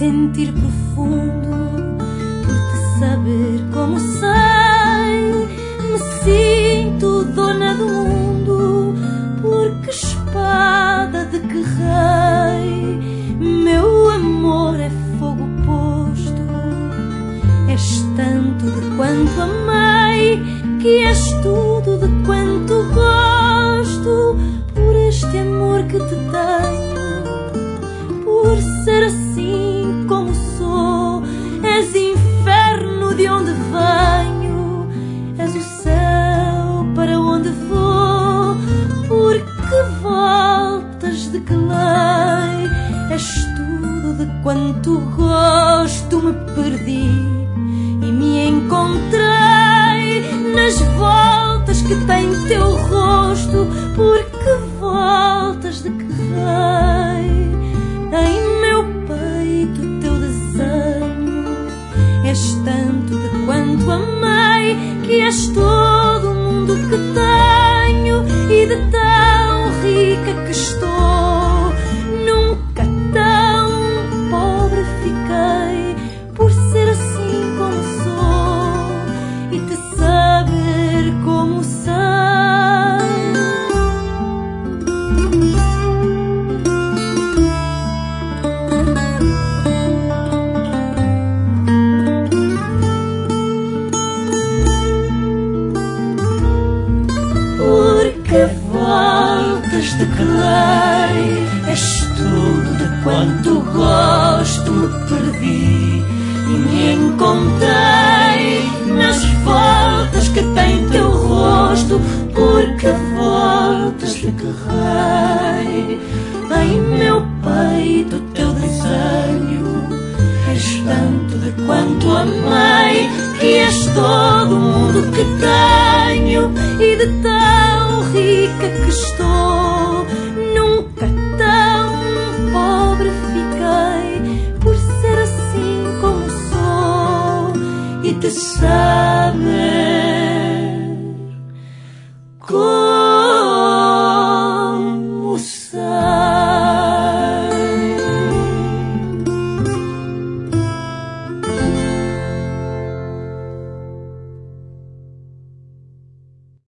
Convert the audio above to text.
sentir profundo, por te saber como sei, me sinto dona do mundo. Porque espada de que rei, meu amor é fogo posto. És tanto de quanto amei, que és tudo de quanto gosto. Por este amor que te tenho, por ser assim como sou, és inferno de onde venho, és o céu para onde vou. Porque voltas de que lei, és tudo de quanto gosto. Me perdi e me encontrei nas voltas que tem teu rosto. Porque voltas de que rei, em meu peito teu desenho, és tanto de quanto amei, que és todo o mundo que tenho. E de tão rica que estou, nunca tão pobre fiquei, por ser assim como sou e te saber como sei. Porque voltas de que lei, és tudo de quanto gosto. Me perdi e me encontrei nas voltas que tem teu rosto. Porque voltas de que rei, em meu peito teu desenho, és tanto de quanto amei, que és todo o mundo que tem.